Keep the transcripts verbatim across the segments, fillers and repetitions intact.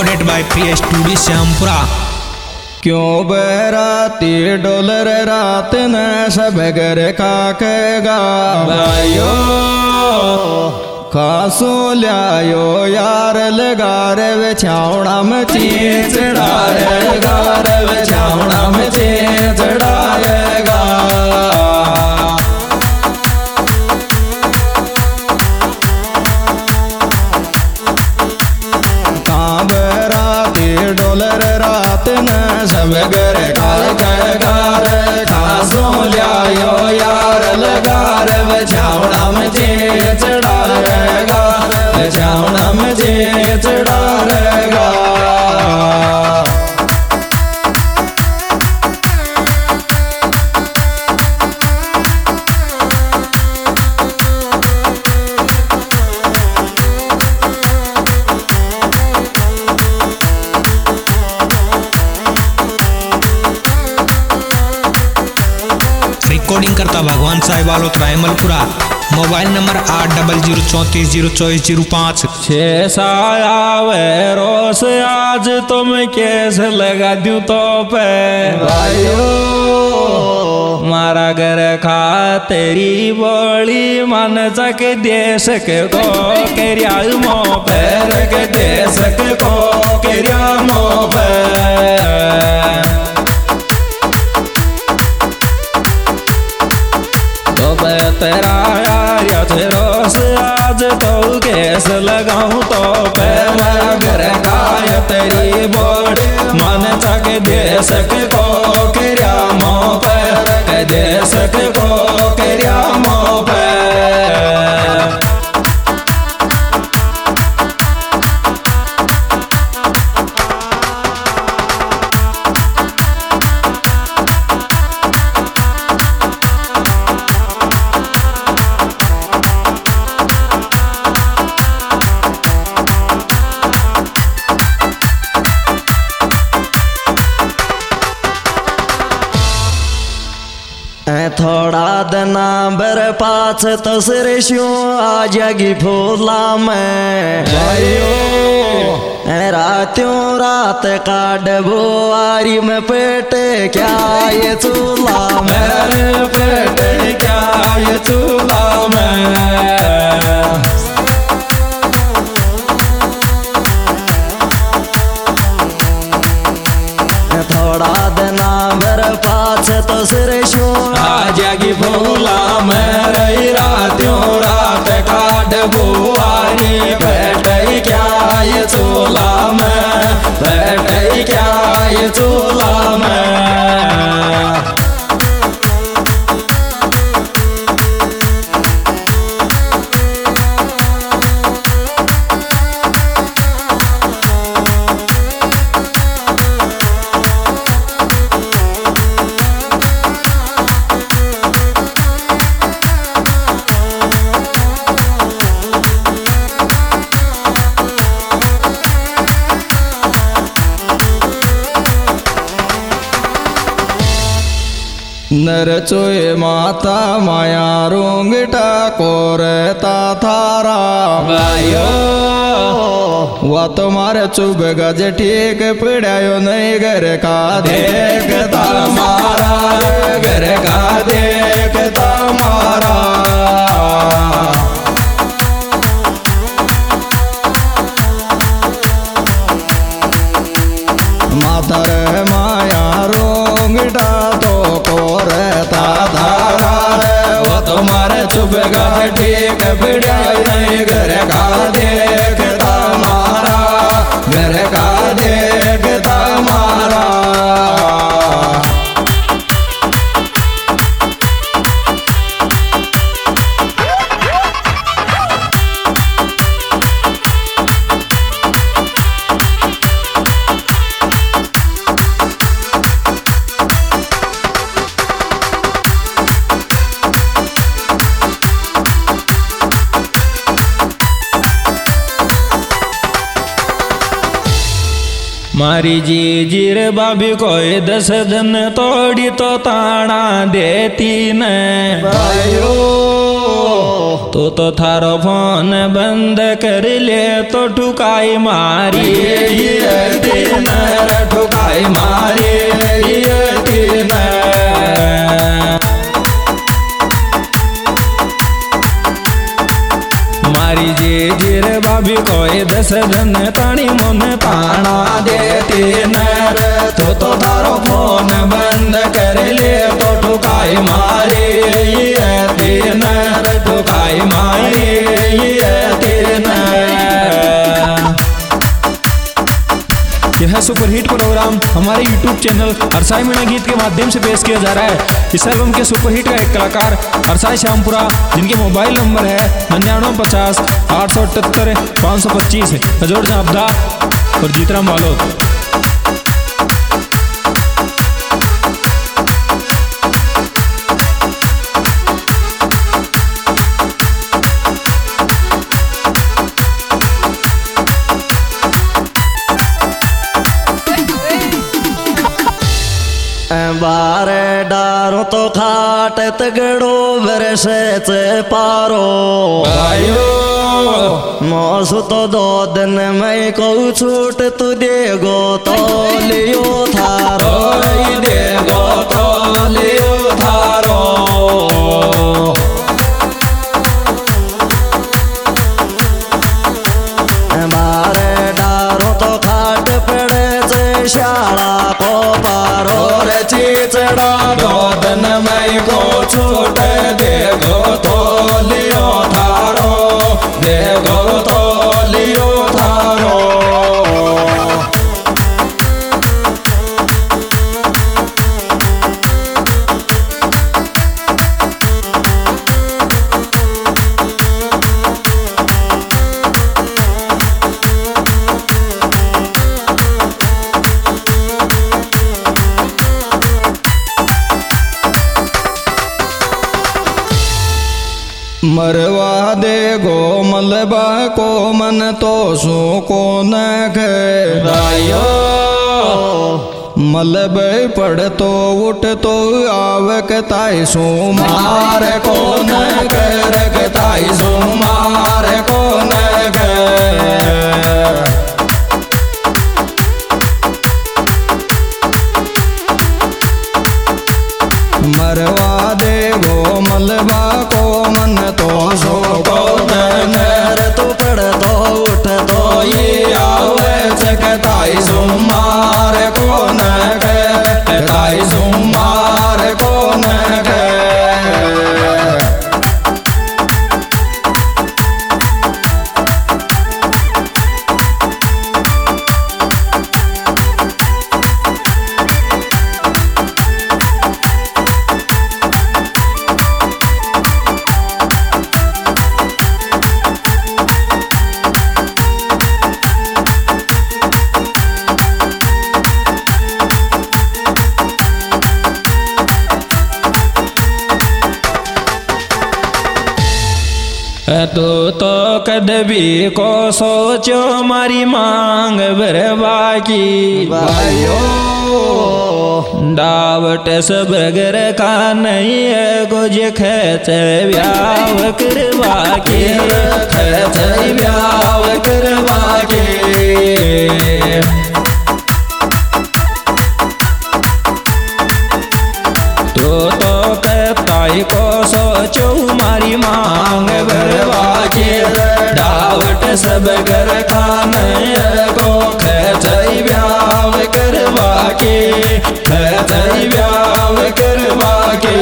Recorded by P studio Shyampura. क्यों बराती dolour रात न सब घर खाकेगा भाइयो खासो लायो यार लगा रे छावड़ा में चीज चढ़ाएगा रे छावड़ा में चीज चढ़ाएगा। डॉलर रात न सब घर खाकेगा रे खासो लायो यार लगा रे छावड़ा में चीज चढ़ाएगा छावड़ा में चीज चढ़ाएगा। रिकॉर्डिंग करता भगवान साहिब वालों रायमलपुरा। मोबाइल नंबर आठ डबल जीरो चौंतीस जीरो चौबीस जीरो पाँच। छे साया वे रोस आज तुम कैसे लगा दूं तो पे भाइयों मारा घर खा तेरी बोली मन सक दे सके को केरिया मो पैर के दे सके को केरिया मो पैर तेरा यार या रोस आज तो कैस लगाऊं तो पे मेरा घर खाया तेरी बोड़ी मन तक दे सके को किरिया मो पे दे सके को किरिया मो पे। थोड़ा दना बर पाछ तसर शो आ जागी फूला में रात्यों रात काट बुआरी में पेट क्या ये चूल्हा में पेट क्या ये चूल्हा में। थोड़ा दना बर पाछ तो सिर शो आ जागी फूला में रही रात्यों रात काट बुआरी बैठ क्या ये चूल्हा में बैठ क्या ये चूल्हा में। नर चोए माता माया रोंगटा कोरता थारा भाइयो वो तुम्हारे चुभ गज ठीक पिड़ायो नहीं घर का देखता मारा घर का देखता मारा। माता रे माया रोंगटा तो कोरता धारा रे वो तुम्हारे चुप गा ठीक पिड़िया नहीं घर का देखता मारा घर का देखता मारा। मारी जी जीर बाबी कोई दस दिन तोड़ी तो ताना देती न भाइयों तो तो थारो फोन बंद कर ले तो ठुकाई मारी ये तीन ठुकाई मारी ये तीन। मारी जे जीर भाभी कोई दस धन ताणी मन पाना देती नर तो तो तारो फोन बंद कर ले तो ठुकाई मारी ये तीन ठुकाई मारी ये तीन। यह सुपरहिट प्रोग्राम हमारे यूट्यूब चैनल हर्षाई मीणा गीत के माध्यम से पेश किया जा रहा है। इस एल्बम के सुपरहिट का एक कलाकार हर्षाई श्यामपुरा, जिनके मोबाइल नंबर है निन्यानवे पचास आठ सौ अठहत्तर पाँच सौ पच्चीस, हजोर जाबदा और जीतराम बालोद। बारे डारो तो खाट तगड़ो बरसे से पारो आयो मौसू तो दो दिन में को छूट तू देगो तो लियो थारो देगो तो लियो थारो। बारे डारो तो खाट पड़े से शाला को पारो चीचड़ा दो दिन में को छूट देगो तो लियो थारो देगो तो लियो थारो। मरवा दे गो मलबा को मन तो सो को न खायो मलब पढ़ तो उठ तो आवक ताई सो मार को न कर ताई सो मार को न कर। मरवा दे गो मलबा को मन तो सो को नर तू पढ़ तो उठ तो ये आवे चकताई सुमार को न ताई सुमार को न। तू तो कदबी को सोचो मारी मांग बरबा की भाइयों डावट सब गर का नहीं है गुज खेच ब्याव करवा के खेच ब्याव करवा के। तो तो कहताई को सोचो मारी मांग बरवा के डावट सब गर खाने को खेचई ब्याव करवा के खेचई ब्याव करवा के।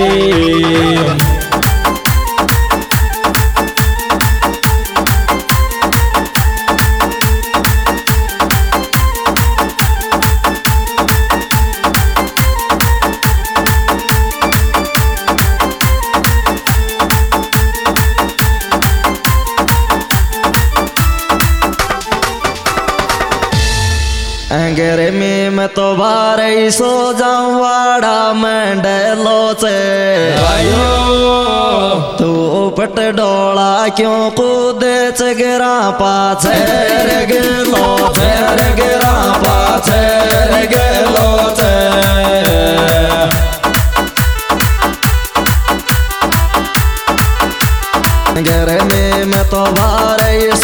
गर्मी में तो बारे सो जाऊं वाड़ा मंडलो से तू पट डोला क्यों कूदे चगरा पाछे रे गेलो रे गिरा पाछे रे गेलो से। गर्मी में तो बारे